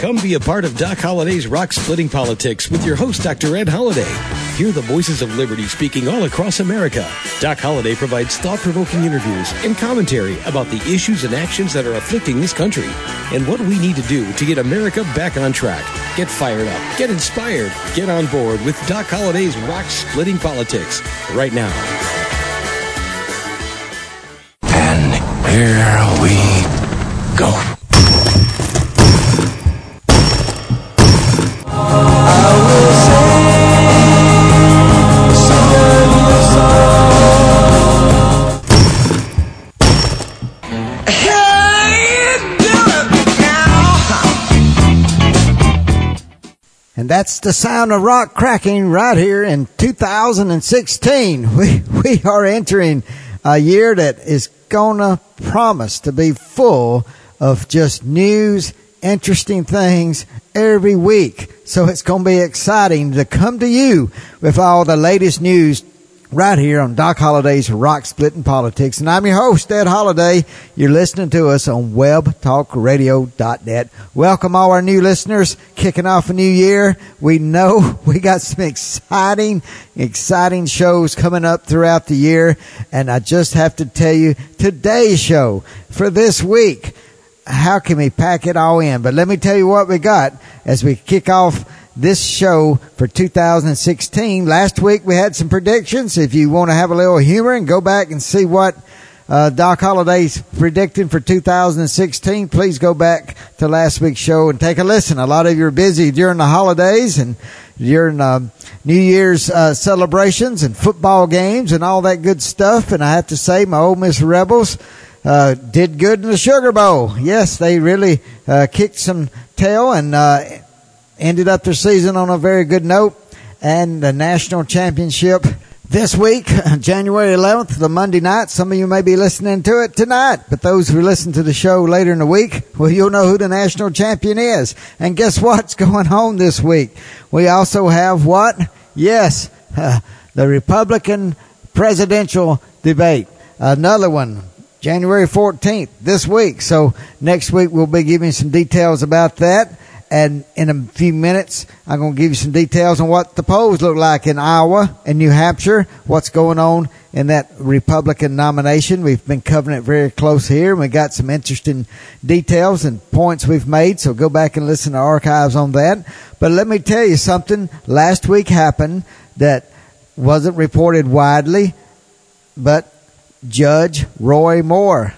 Come be a part of Doc Holliday's Rock Splitting Politics with your host, Dr. Ed Holliday. Hear the voices of liberty speaking all across America. Doc Holliday provides thought-provoking interviews and commentary about the issues and actions that are afflicting this country and what we need to do to get America back on track. Get fired up, get inspired, get on board with Doc Holliday's Rock Splitting Politics right now. And here we go. And that's the sound of rock cracking right here in 2016. We are entering a year that is gonna promise to be full of just news, interesting things every week. So it's gonna be exciting to come to you with all the latest news right here on Doc Holliday's Rock Splitting Politics. And I'm your host, Ed Holliday. You're listening to us on webtalkradio.net. Welcome all our new listeners, kicking off a new year. We know we got some exciting shows coming up throughout the year. And I just have to tell you, today's show for this week, how can we pack it all in? But let me tell you what we got as we kick off this show for 2016. Last week we had some predictions. If you want to have a little humor and go back and see what Doc Holliday's predicting for 2016, please go back to last week's show and take a listen. A lot of you are busy during the holidays and during New Year's celebrations and football games and all that good stuff. And I have to say, my Ole Miss Rebels did good in the Sugar Bowl. Yes, they really kicked some tail and ended up their season on a very good note. And the national championship this week, January 11th, the Monday night. Some of you may be listening to it tonight, but those who listen to the show later in the week, well, you'll know who the national champion is. And guess what's going on this week? We also have what? Yes, the Republican presidential debate. Another one, January 14th, this week. So next week we'll be giving some details about that. And in a few minutes, I'm going to give you some details on what the polls look like in Iowa and New Hampshire, what's going on in that Republican nomination. We've been covering it very close here, and we got some interesting details and points we've made, so go back and listen to archives on that. But let me tell you something. Last week happened that wasn't reported widely, but Judge Roy Moore,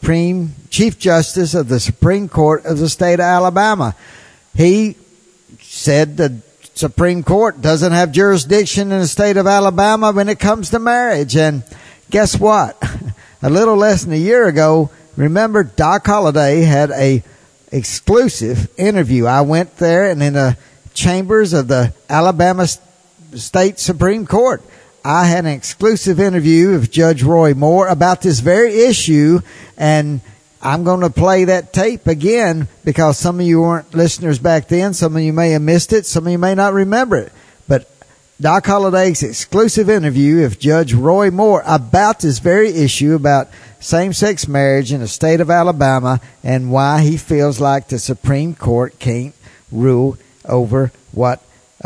Chief Justice of the Supreme Court of the state of Alabama, he said the Supreme Court doesn't have jurisdiction in the state of Alabama when it comes to marriage. And guess what? A little less than a year ago, remember, Doc Holliday had a exclusive interview. I went there, and in the chambers of the Alabama State Supreme Court, I had an exclusive interview with Judge Roy Moore about this very issue, and I'm going to play that tape again because some of you weren't listeners back then. Some of you may have missed it. Some of you may not remember it. But Doc Holliday's exclusive interview with Judge Roy Moore about this very issue about same-sex marriage in the state of Alabama and why he feels like the Supreme Court can't rule over what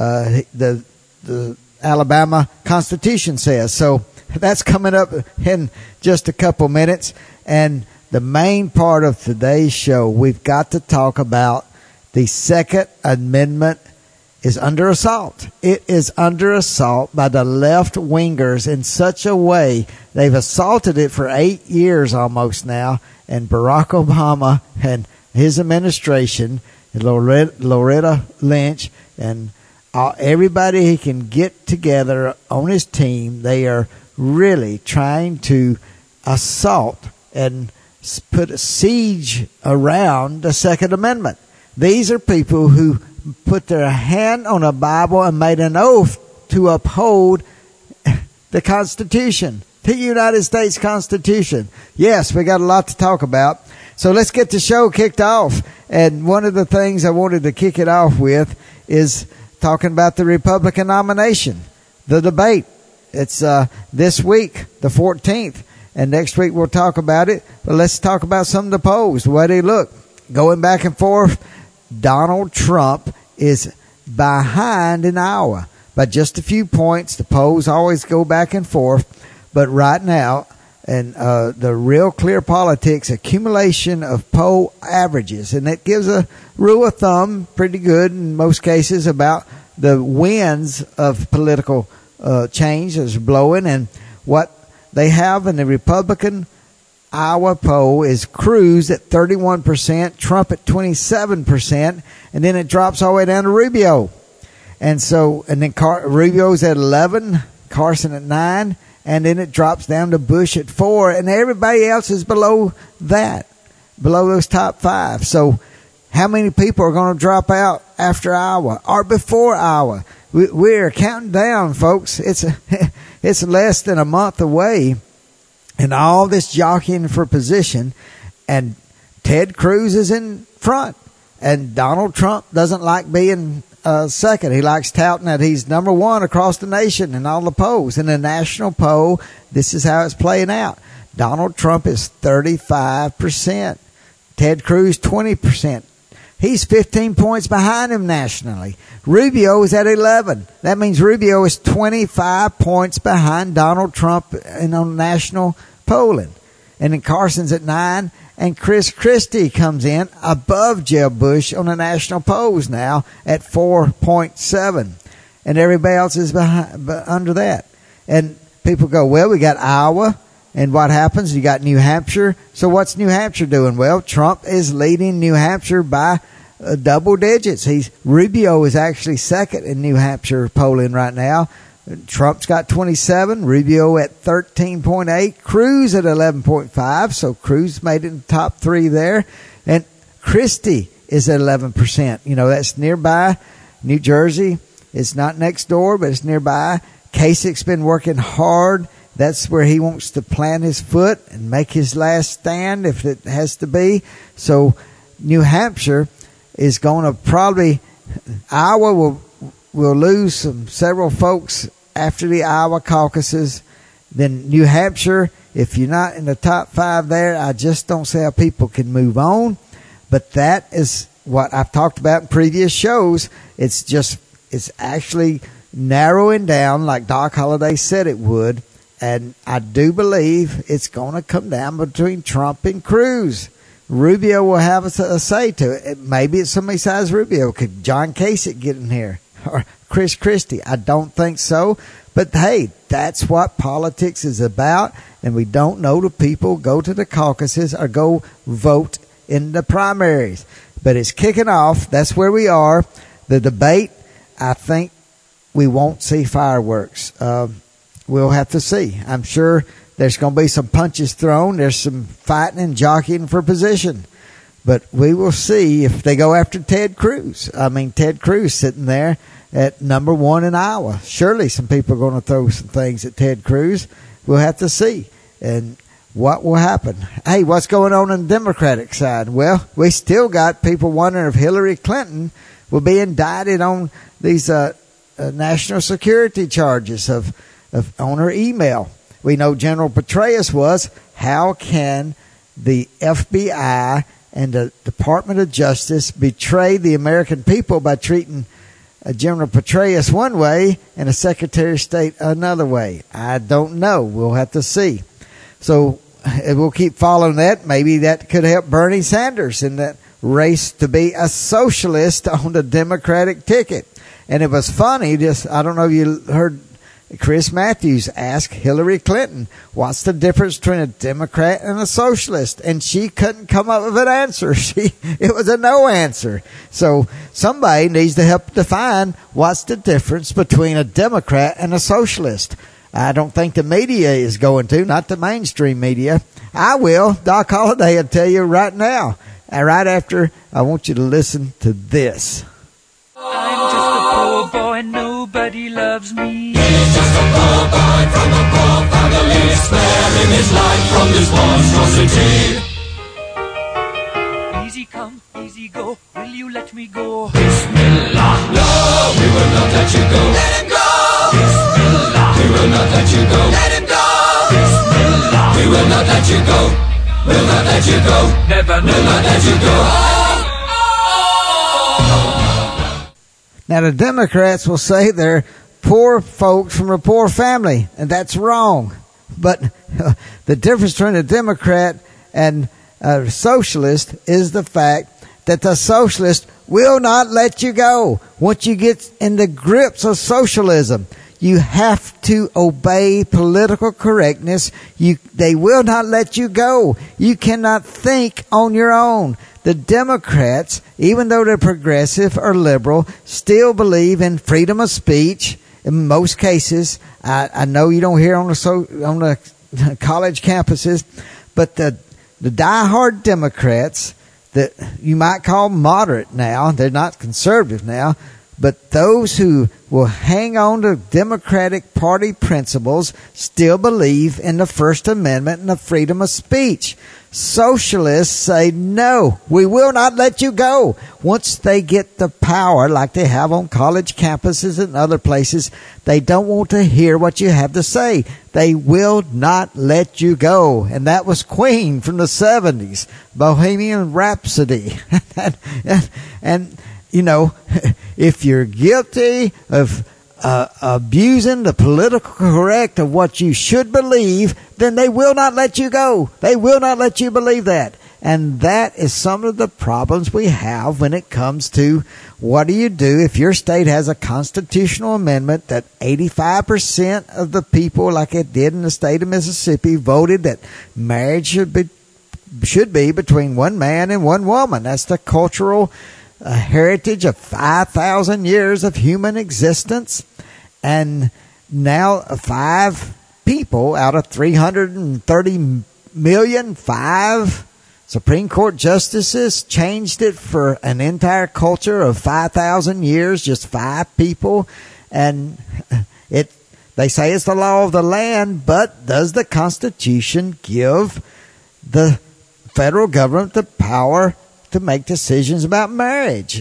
the Alabama Constitution says. So that's coming up in just a couple minutes. And the main part of today's show, we've got to talk about the Second Amendment is under assault. It is under assault by the left-wingers in such a way. They've assaulted it for 8 years almost now. And Barack Obama and his administration, Loretta Lynch, and everybody he can get together on his team, they are really trying to assault and put a siege around the Second Amendment. These are people who put their hand on a Bible and made an oath to uphold the Constitution, the United States Constitution. Yes, we got a lot to talk about. So let's get the show kicked off. And one of the things I wanted to kick it off with is talking about the Republican nomination, the debate. It's this week, the 14th. And next week we'll talk about it. But let's talk about some of the polls, the way they look. Going back and forth, Donald Trump is behind in Iowa by just a few points. The polls always go back and forth, but right now, and the Real Clear Politics accumulation of poll averages, and it gives a rule of thumb, pretty good in most cases, about the winds of political change that's blowing. And what they have in the Republican Iowa poll is Cruz at 31%, Trump at 27%, and then it drops all the way down to Rubio. And then Rubio's at 11, Carson at 9, and then it drops down to Bush at 4, and everybody else is below that, below those top 5. So how many people are going to drop out after Iowa or before Iowa? We're counting down, folks. It's less than a month away, and all this jockeying for position, and Ted Cruz is in front, and Donald Trump doesn't like being second. He likes touting that he's number one across the nation in all the polls. In the national poll, this is how it's playing out. Donald Trump is 35%. Ted Cruz, 20%. He's 15 points behind him nationally. Rubio is at 11. That means Rubio is 25 points behind Donald Trump on national polling. And then Carson's at 9. And Chris Christie comes in above Jeb Bush on the national polls now at 4.7. And everybody else is behind, under that. And people go, well, we got Iowa. And what happens? You got New Hampshire. So what's New Hampshire doing? Well, Trump is leading New Hampshire by double digits. Rubio is actually second in New Hampshire polling right now. Trump's got 27, Rubio at 13.8, Cruz at 11.5, so Cruz made it in the top 3 there, and Christie is at 11%. You know, that's nearby. New Jersey, it's not next door, but it's nearby. Kasich's been working hard. That's where he wants to plant his foot and make his last stand if it has to be. So New Hampshire is going to probably, Iowa will lose several folks after the Iowa caucuses. Then New Hampshire, if you're not in the top 5 there, I just don't see how people can move on. But that is what I've talked about in previous shows. It's actually narrowing down like Doc Holliday said it would. And I do believe it's going to come down between Trump and Cruz. Rubio will have a say to it. Maybe it's somebody besides Rubio. Could John Kasich get in here? Or Chris Christie? I don't think so. But hey, that's what politics is about. And we don't know the people go to the caucuses or go vote in the primaries. But it's kicking off. That's where we are. The debate, I think we won't see fireworks. We'll have to see. I'm sure there's going to be some punches thrown. There's some fighting and jockeying for position. But we will see if they go after Ted Cruz. I mean, Ted Cruz sitting there at number 1 in Iowa. Surely some people are going to throw some things at Ted Cruz. We'll have to see. And what will happen? Hey, what's going on the Democratic side? Well, we still got people wondering if Hillary Clinton will be indicted on these national security charges of on her email. We know General Petraeus was. How can the FBI and the Department of Justice betray the American people by treating General Petraeus one way and a Secretary of State another way? I don't know. We'll have to see. So we'll keep following that. Maybe that could help Bernie Sanders in that race to be a socialist on the Democratic ticket. And it was funny, I don't know if you heard Chris Matthews ask Hillary Clinton, what's the difference between a Democrat and a socialist? And she couldn't come up with an answer. It was a no answer. So somebody needs to help define what's the difference between a Democrat and a socialist. I don't think the media is going to, not the mainstream media. I will. Doc Holliday will tell you right now. Right after, I want you to listen to this. I'm just a poor boy, nobody loves me. He's just a poor boy from a poor family, sparing his life from this monstrosity. Easy come, easy go, will you let me go? Bismillah, no, we will not let you go. Let him go. Bismillah, we will not let you go. Let him go. Bismillah, we will not let you go. We'll not let you go. Never, we'll not let you go. Now, the Democrats will say they're poor folks from a poor family, and that's wrong. But the difference between a Democrat and a socialist is the fact that the socialist will not let you go. Once you get in the grips of socialism, you have to obey political correctness. They will not let you go. You cannot think on your own. The Democrats, even though they're progressive or liberal, still believe in freedom of speech. In most cases, I know you don't hear on the college campuses, but the diehard Democrats that you might call moderate now, they're not conservative now, but those who will hang on to Democratic Party principles still believe in the First Amendment and the freedom of speech. Socialists say, no, we will not let you go. Once they get the power, like they have on college campuses and other places, they don't want to hear what you have to say. They will not let you go. And that was Queen from the 70s, Bohemian Rhapsody. And, you know, if you're guilty of abusing the political correct of what you should believe, then they will not let you go. They will not let you believe that. And that is some of the problems we have when it comes to what do you do if your state has a constitutional amendment that 85% of the people, like it did in the state of Mississippi, voted that marriage should be between one man and one woman. That's the cultural heritage of 5,000 years of human existence. And now 5 people out of 330 million, 5 Supreme Court justices changed it for an entire culture of 5,000 years, just 5 people. And they say it's the law of the land, but does the Constitution give the federal government the power to make decisions about marriage?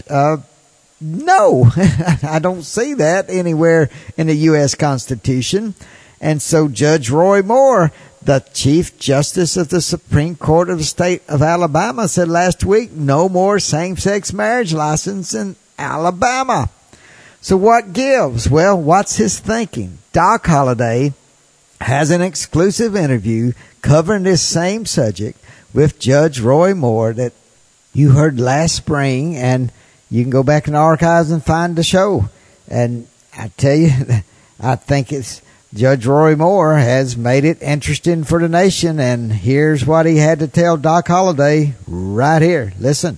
No, I don't see that anywhere in the U.S. Constitution. And so Judge Roy Moore, the Chief Justice of the Supreme Court of the state of Alabama, said last week, no more same-sex marriage license in Alabama. So what gives? Well, what's his thinking? Doc Holliday has an exclusive interview covering this same subject with Judge Roy Moore that you heard last spring, and you can go back in the archives and find the show. And I tell you, I think Judge Roy Moore has made it interesting for the nation, and here's what he had to tell Doc Holliday right here. Listen.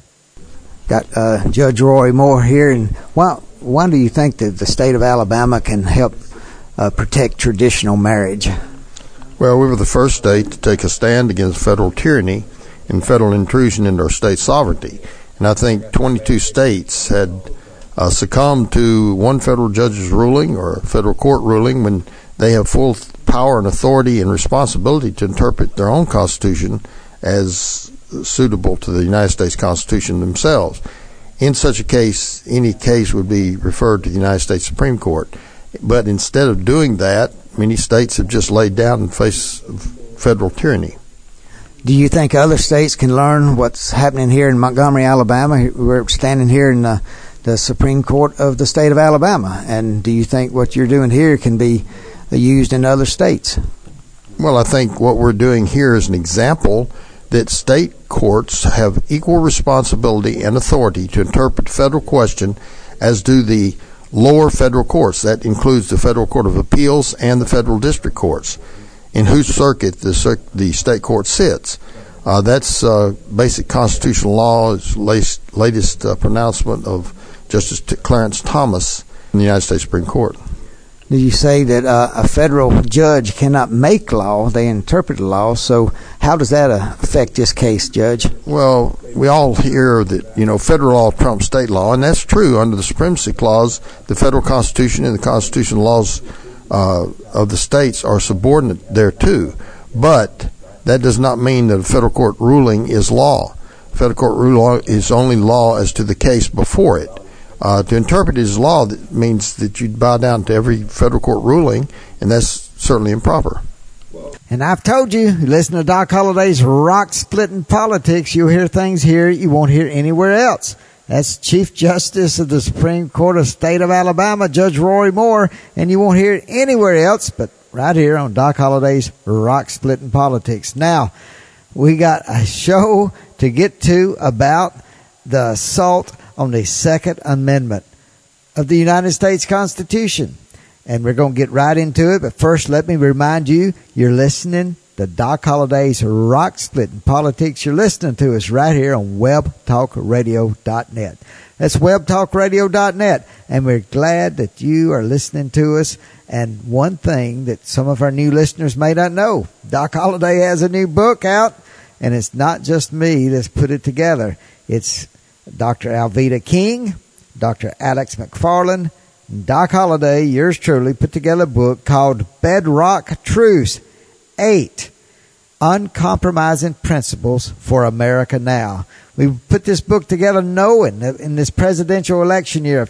Got Judge Roy Moore here, and why do you think that the state of Alabama can help protect traditional marriage? Well, we were the first state to take a stand against federal tyranny and federal intrusion into our state sovereignty. And I think 22 states had succumbed to one federal judge's ruling or federal court ruling when they have full power and authority and responsibility to interpret their own constitution as suitable to the United States Constitution themselves. In such a case, any case would be referred to the United States Supreme Court. But instead of doing that, many states have just laid down in face of federal tyranny. Do you think other states can learn what's happening here in Montgomery, Alabama? We're standing here in the Supreme Court of the state of Alabama. And do you think what you're doing here can be used in other states? Well, I think what we're doing here is an example that state courts have equal responsibility and authority to interpret federal question as do the lower federal courts. That includes the Federal Court of Appeals and the federal district courts, in whose circuit the state court sits. That's basic constitutional law's latest pronouncement of Justice Clarence Thomas in the United States Supreme Court. Did you say that a federal judge cannot make law, they interpret the law? So how does that affect this case, Judge? Well, we all hear that, federal law trumps state law, and that's true. Under the Supremacy Clause, the federal Constitution and the constitutional laws of the states are subordinate thereto. But that does not mean that a federal court ruling is law. Federal court ruling is only law as to the case before it. To interpret it as law, that means that you bow down to every federal court ruling, and that's certainly improper. And I've told you, listen to Doc Holliday's rock-splitting politics. You'll hear things here you won't hear anywhere else. That's Chief Justice of the Supreme Court of the State of Alabama, Judge Roy Moore, and you won't hear it anywhere else but right here on Doc Holliday's Rock Splitting Politics. Now, we got a show to get to about the assault on the Second Amendment of the United States Constitution. And we're going to get right into it. But first, let me remind you, you're listening to Doc Holliday's Rock Splitting Politics. You're listening to us right here on webtalkradio.net. That's webtalkradio.net. And we're glad that you are listening to us. And one thing that some of our new listeners may not know, Doc Holliday has a new book out. And it's not just me that's put it together. It's Dr. Alveda King, Dr. Alex McFarland, and Doc Holliday, yours truly, put together a book called Bedrock Truths, 8 Uncompromising Principles for America Now. We put this book together knowing that in this presidential election year of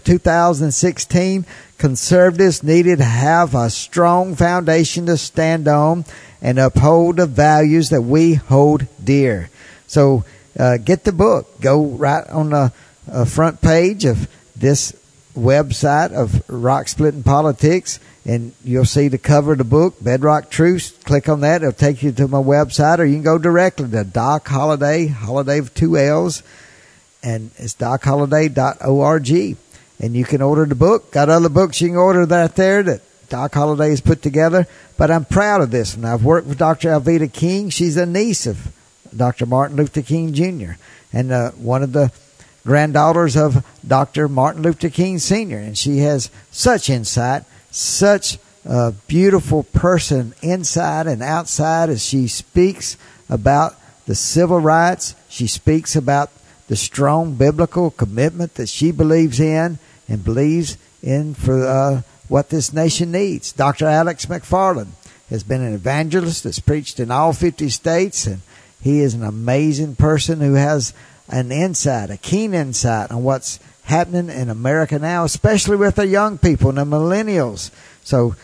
2016, conservatives needed to have a strong foundation to stand on and uphold the values that we hold dear. So get the book. Go right on the front page of this website of Rock Splitting Politics, and you'll see the cover of the book, Bedrock Truths. Click on that. It'll take you to my website, or you can go directly to Doc Holliday, Holliday with 2 L's, and it's docholliday.org. And you can order the book. Got other books you can order right there that Doc Holliday has put together. But I'm proud of this one. I've worked with Dr. Alveda King. She's a niece of Dr. Martin Luther King Jr. and one of the granddaughters of Dr. Martin Luther King Sr. And she has such insight, such a beautiful person inside and outside as she speaks about the civil rights. She speaks about the strong biblical commitment that she believes in and believes in for what this nation needs. Dr. Alex McFarland has been an evangelist that's preached in all 50 states, and he is an amazing person who has an insight, a keen insight on what's happening in America now, especially with the young people and the millennials. So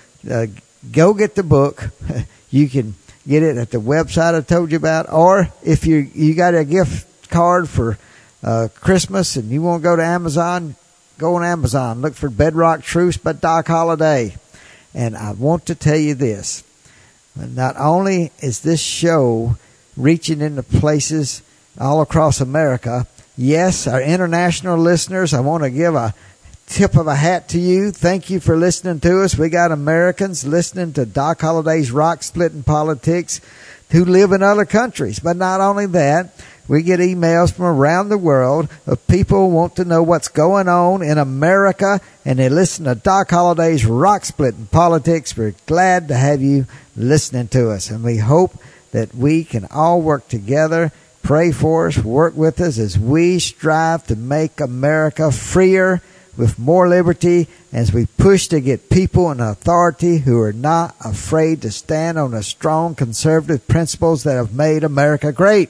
go get the book. You can get it at the website I told you about, or if you got a gift card for Christmas and you want to go to Amazon, go on Amazon. Look for Bedrock Truths by Doc Holliday. And I want to tell you this. Not only is this show reaching into places all across America, yes, our international listeners, I want to give a tip of a hat to you. Thank you for listening to us. We got Americans listening to Doc Holliday's Rock Splitting Politics who live in other countries. But not only that, we get emails from around the world of people who want to know what's going on in America, and they listen to Doc Holliday's Rock Splitting Politics. We're glad to have you listening to us, and we hope that we can all work together. Pray for us, work with us as we strive to make America freer with more liberty, as we push to get people in authority who are not afraid to stand on the strong conservative principles that have made America great.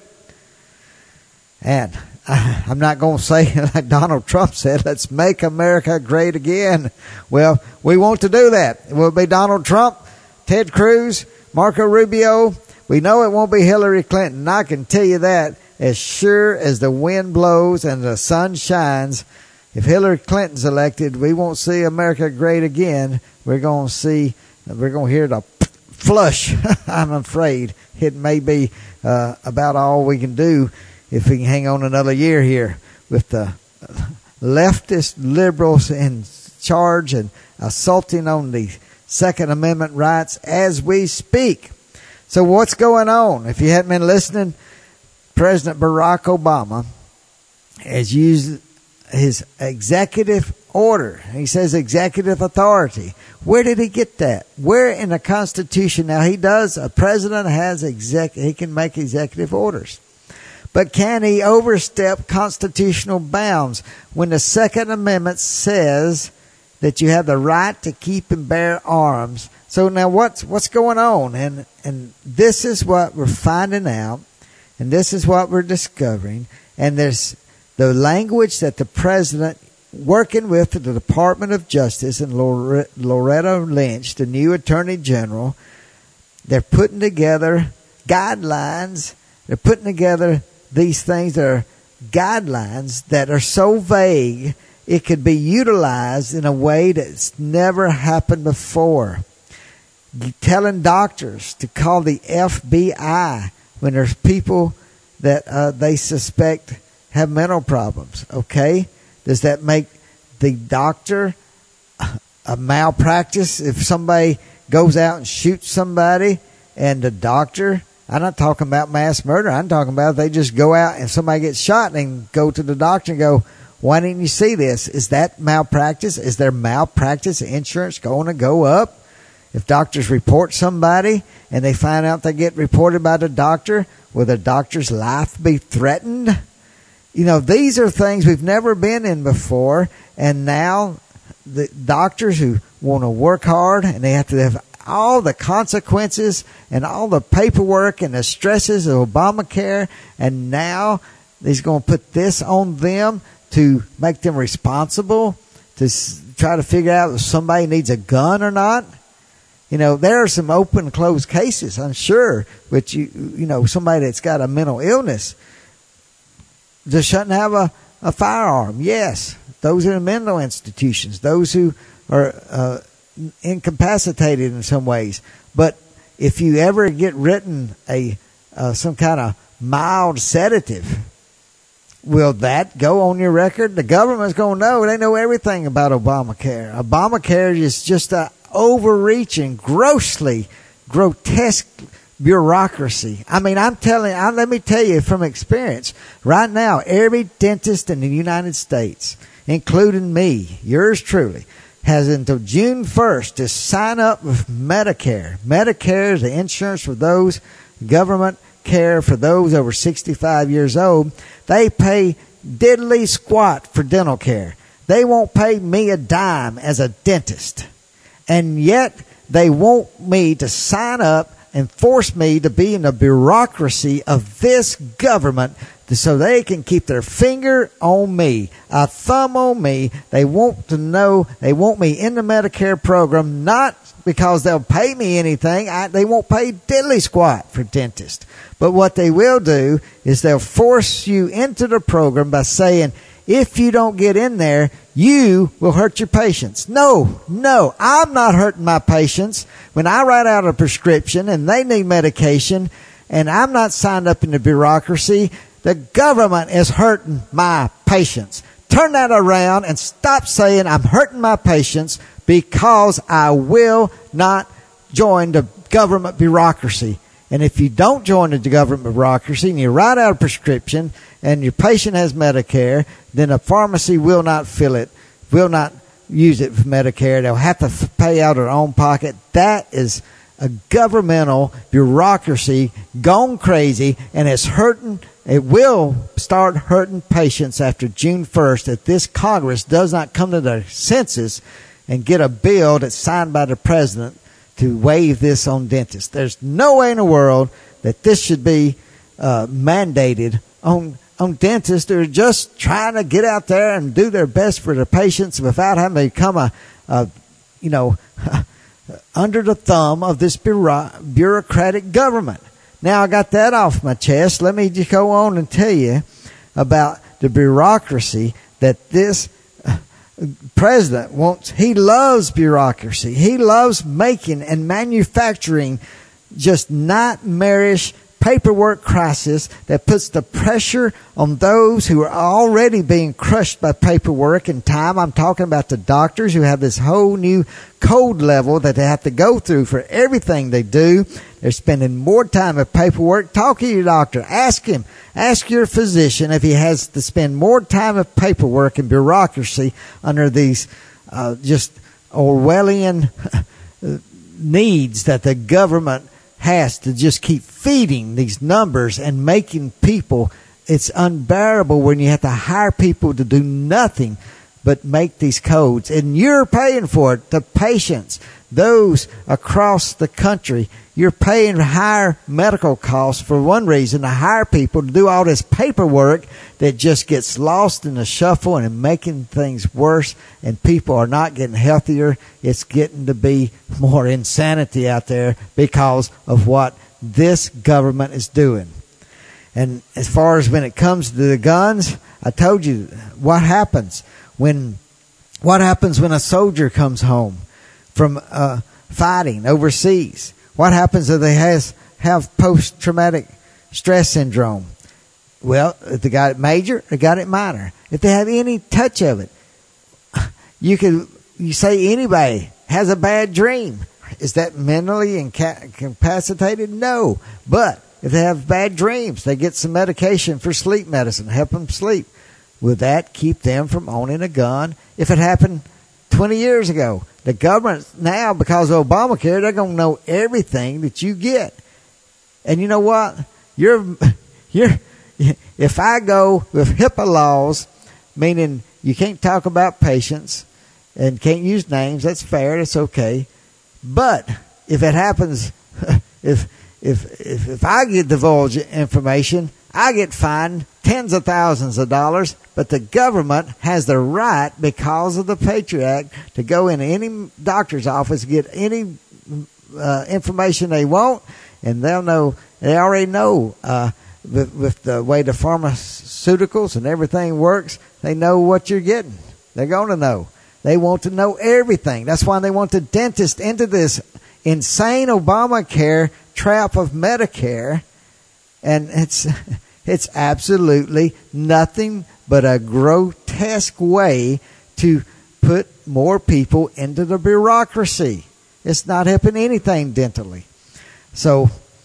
And I'm not going to say like Donald Trump said, let's make America great again. Well, we want to do that. It will be Donald Trump, Ted Cruz, Marco Rubio. We know it won't be Hillary Clinton. I can tell you that as sure as the wind blows and the sun shines. If Hillary Clinton's elected, we won't see America great again. We're going to hear the flush. I'm afraid it may be about all we can do if we can hang on another year here with the leftist liberals in charge and assaulting on the Second Amendment rights as we speak. So what's going on? If you hadn't been listening, President Barack Obama has used his executive order. He says executive authority. Where did he get that? Where in the Constitution? Now a president has he can make executive orders. But can he overstep constitutional bounds when the Second Amendment says that you have the right to keep and bear arms? So now what's going on? And this is what we're finding out, and this is what we're discovering. And there's the language that the president, working with the Department of Justice and Loretta Lynch, the new Attorney General, they're putting together guidelines. They're putting together these things that are guidelines that are so vague it could be utilized in a way that's never happened before. Telling doctors to call the FBI when there's people that they suspect have mental problems. Okay? Does that make the doctor a malpractice if somebody goes out and shoots somebody and the doctor, I'm not talking about mass murder, I'm talking about if they just go out and somebody gets shot and go to the doctor and go, why didn't you see this? Is that malpractice? Is their malpractice insurance going to go up? If doctors report somebody and they find out they get reported by the doctor, will the doctor's life be threatened? You know, these are things we've never been in before, and now the doctors who want to work hard and they have to have all the consequences and all the paperwork and the stresses of Obamacare, and now he's going to put this on them to make them responsible to try to figure out if somebody needs a gun or not. You know, there are some open and closed cases, I'm sure, but you know, somebody that's got a mental illness just shouldn't have a firearm. Yes, those are in mental institutions, those who are incapacitated in some ways. But if you ever get written some kind of mild sedative, will that go on your record? The government's going to know. They know everything about Obamacare. Obamacare is just a overreaching, grossly grotesque bureaucracy. I mean, let me tell you from experience, right now, every dentist in the United States, including me, yours truly, has until June 1st to sign up with Medicare. Medicare is the insurance for those, government care for those over 65 years old. They pay diddly squat for dental care. They won't pay me a dime as a dentist. And yet they want me to sign up and force me to be in the bureaucracy of this government so they can keep their finger on me, a thumb on me. They want to know, they want me in the Medicare program, not because they'll pay me anything. They won't pay diddly squat for dentists. But what they will do is they'll force you into the program by saying, if you don't get in there, you will hurt your patients. No, I'm not hurting my patients. When I write out a prescription and they need medication and I'm not signed up in the bureaucracy, the government is hurting my patients. Turn that around and stop saying I'm hurting my patients because I will not join the government bureaucracy. And if you don't join the government bureaucracy and you write out a prescription and your patient has Medicare, then a pharmacy will not fill it, will not use it for Medicare. They'll have to pay out of their own pocket. That is a governmental bureaucracy gone crazy, and it's hurting. It will start hurting patients after June 1st if this Congress does not come to their senses and get a bill that's signed by the president to waive this on dentists. There's no way in the world that this should be mandated on dentists who are just trying to get out there and do their best for their patients without having to become under the thumb of this bureaucratic government. Now I got that off my chest. Let me just go on and tell you about the bureaucracy that this president wants. He loves bureaucracy. He loves making and manufacturing just nightmarish paperwork crisis that puts the pressure on those who are already being crushed by paperwork and time. I'm talking about the doctors who have this whole new code level that they have to go through for everything they do. They're spending more time with paperwork. Talk to your doctor. Ask him. Ask your physician if he has to spend more time with paperwork and bureaucracy under these just Orwellian needs that the government has to just keep feeding these numbers and making people. It's unbearable when you have to hire people to do nothing but make these codes. And you're paying for it. The patients, those across the country, you're paying higher medical costs for one reason, to hire people to do all this paperwork that just gets lost in the shuffle and making things worse, and people are not getting healthier. It's getting to be more insanity out there because of what this government is doing. And as far as when it comes to the guns, I told you what happens when a soldier comes home from fighting overseas. What happens if they have post-traumatic stress syndrome? Well, if they got it major, they got it minor. If they have any touch of it, you say anybody has a bad dream. Is that mentally incapacitated? No. But if they have bad dreams, they get some medication for sleep medicine, help them sleep. Will that keep them from owning a gun? If it happened 20 years ago, the government now, because of Obamacare, they're going to know everything that you get. And you know what? If I go with HIPAA laws, meaning you can't talk about patients and can't use names, that's fair, that's okay. But if it happens, if I get divulged information, I get fined tens of thousands of dollars, but the government has the right, because of the Patriot Act, to go in any doctor's office, get any information they want, and they'll know. They already know with the way the pharmaceuticals and everything works, they know what you're getting. They're going to know. They want to know everything. That's why they want the dentist into this insane Obamacare trap of Medicare, and it's absolutely nothing but a grotesque way to put more people into the bureaucracy. It's not helping anything dentally. So,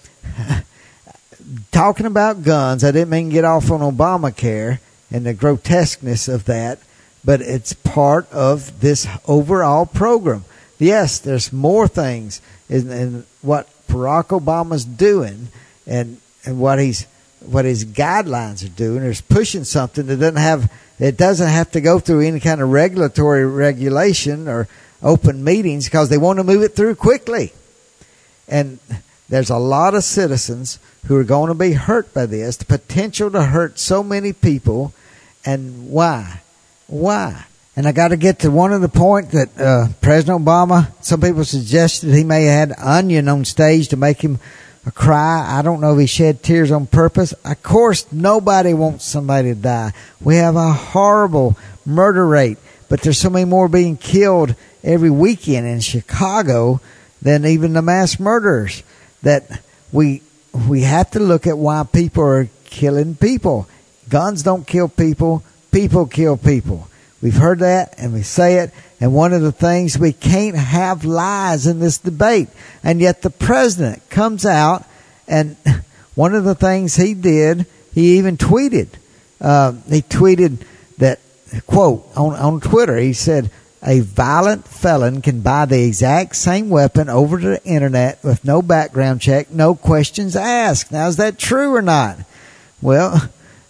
talking about guns, I didn't mean get off on Obamacare and the grotesqueness of that, but it's part of this overall program. Yes, there's more things in what Barack Obama's doing and what his guidelines are doing. There's pushing something that doesn't have to go through any kind of regulatory regulation or open meetings, because they want to move it through quickly. And there's a lot of citizens who are going to be hurt by this, the potential to hurt so many people. And why? And I got to get to one of the point that President Obama, some people suggested he may have had Onion on stage to make him cry. I don't know if he shed tears on purpose. Of course, nobody wants somebody to die. We have a horrible murder rate, but there's so many more being killed every weekend in Chicago than even the mass murderers, that we have to look at why people are killing people. Guns don't kill people. People kill people. We've heard that and we say it. And one of the things, we can't have lies in this debate. And yet the president comes out, and one of the things he did, he even tweeted. He tweeted that, quote, on Twitter, he said, "A violent felon can buy the exact same weapon over the internet with no background check, no questions asked." Now, is that true or not? Well,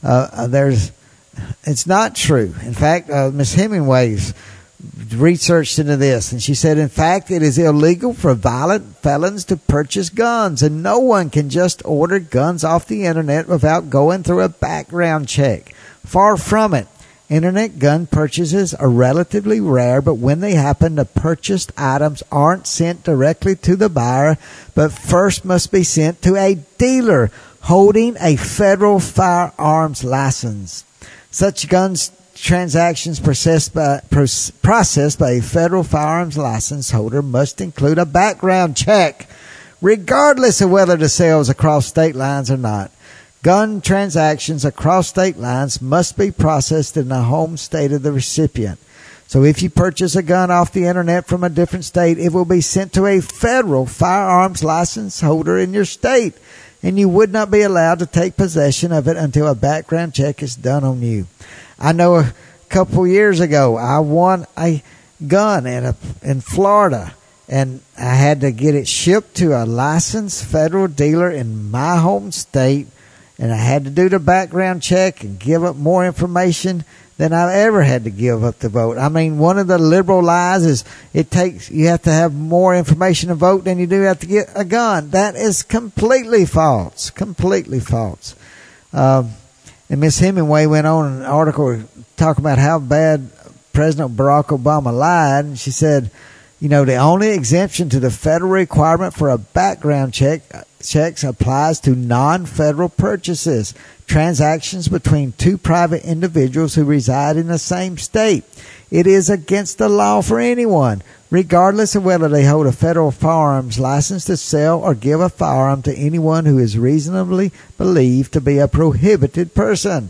it's not true. In fact, Ms. Hemingway's researched into this, and she said, in fact, it is illegal for violent felons to purchase guns, and no one can just order guns off the internet without going through a background check. Far from it. Internet gun purchases are relatively rare, but when they happen, the purchased items aren't sent directly to the buyer, but first must be sent to a dealer holding a federal firearms license. Such guns transactions processed by a federal firearms license holder must include a background check, regardless of whether the sale is across state lines or not. Gun transactions across state lines must be processed in the home state of the recipient. So if you purchase a gun off the internet from a different state, it will be sent to a federal firearms license holder in your state, and you would not be allowed to take possession of it until a background check is done on you. I know a couple years ago, I won a gun in Florida, and I had to get it shipped to a licensed federal dealer in my home state, and I had to do the background check and give up more information than I've ever had to give up to vote. I mean, one of the liberal lies is you have to have more information to vote than you do have to get a gun. That is completely false. Completely false. And Miss Hemingway went on an article talking about how bad President Barack Obama lied. And she said, the only exemption to the federal requirement for a background check checks applies to non-federal purchases, transactions between two private individuals who reside in the same state. It is against the law for anyone, regardless of whether they hold a federal firearms license, to sell or give a firearm to anyone who is reasonably believed to be a prohibited person.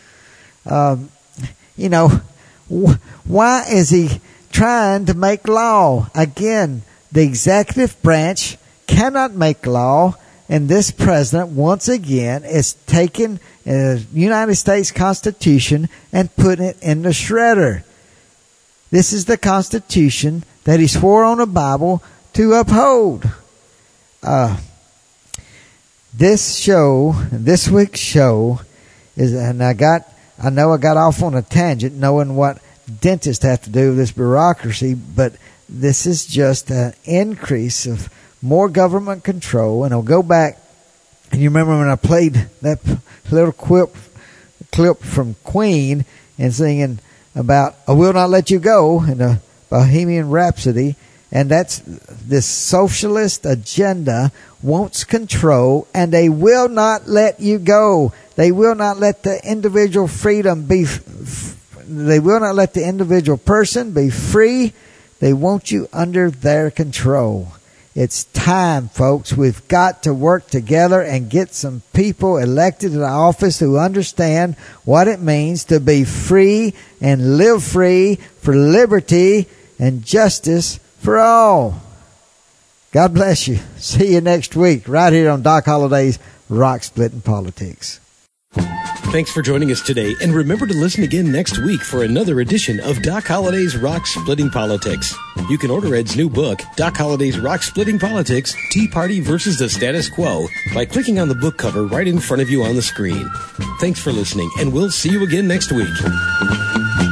Why is he trying to make law? Again, the executive branch cannot make law, and this president, once again, is taking the United States Constitution and putting it in the shredder. This is the Constitution that he swore on the Bible to uphold. This week's show is, and I know I got off on a tangent knowing what dentists have to do with this bureaucracy, but this is just an increase of more government control. And I'll go back, and you remember when I played that little clip from Queen and singing about "I Will Not Let You Go" in the Bohemian Rhapsody, and that's this socialist agenda wants control, and they will not let you go. They will not let the individual freedom be. They will not let the individual person be free. They want you under their control. It's time, folks. We've got to work together and get some people elected to the office who understand what it means to be free and live free for liberty and justice for all. God bless you. See you next week right here on Doc Holliday's Rock Splitting Politics. Thanks for joining us today, and remember to listen again next week for another edition of Doc Holliday's Rock Splitting Politics. You can order Ed's new book, Doc Holliday's Rock Splitting Politics, Tea Party versus the Status Quo, by clicking on the book cover right in front of you on the screen. Thanks for listening, and we'll see you again next week.